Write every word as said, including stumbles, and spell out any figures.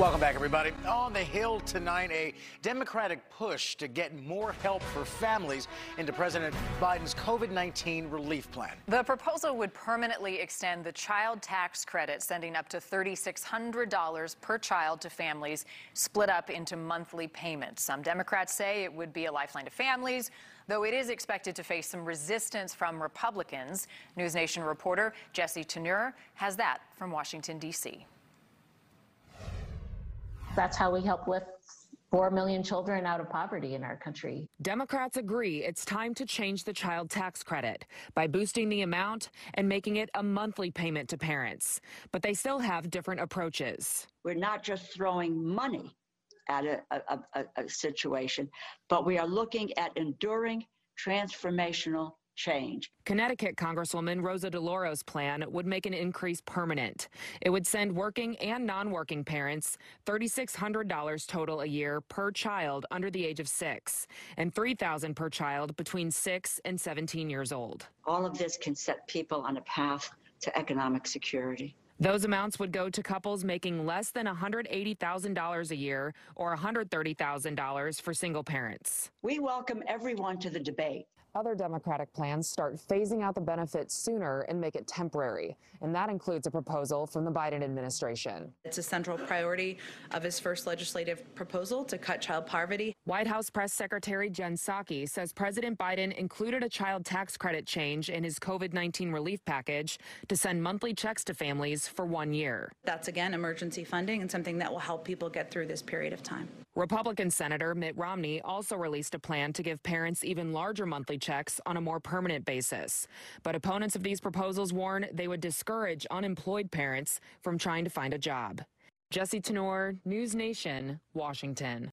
Welcome back, everybody. On the Hill tonight, a Democratic push to get more help for families into President Biden's COVID nineteen relief plan. The proposal would permanently extend the child tax credit, sending up to three thousand six hundred dollars per child to families, split up into monthly payments. Some Democrats say it would be a lifeline to families, though it is expected to face some resistance from Republicans. News Nation reporter Jesse Tenure has that from Washington, D C That's how we help lift four million children out of poverty in our country. Democrats agree it's time to change the child tax credit by boosting the amount and making it a monthly payment to parents. But they still have different approaches. We're not just throwing money at a, a, a, a situation, but we are looking at enduring transformational change. Connecticut Congresswoman Rosa DeLauri's plan would make an increase permanent. It would send working and non-working parents three thousand six hundred dollars total a year per child under the age of six and three thousand dollars per child between six and seventeen years old. All of this can set people on a path to economic security. Those amounts would go to couples making less than one hundred eighty thousand dollars a year or one hundred thirty thousand dollars for single parents. We welcome everyone to the debate. Other Democratic plans start phasing out the benefits sooner and make it temporary, and that includes a proposal from the Biden administration. It's a central priority of his first legislative proposal to cut child poverty. White House Press Secretary Jen Psaki says President Biden included a child tax credit change in his COVID nineteen relief package to send monthly checks to families for one year. That's, again, emergency funding and something that will help people get through this period of time. Republican Senator Mitt Romney also released a plan to give parents even larger monthly checks on a more permanent basis. But opponents of these proposals warn they would discourage unemployed parents from trying to find a job. Jesse Tenore, News Nation, Washington.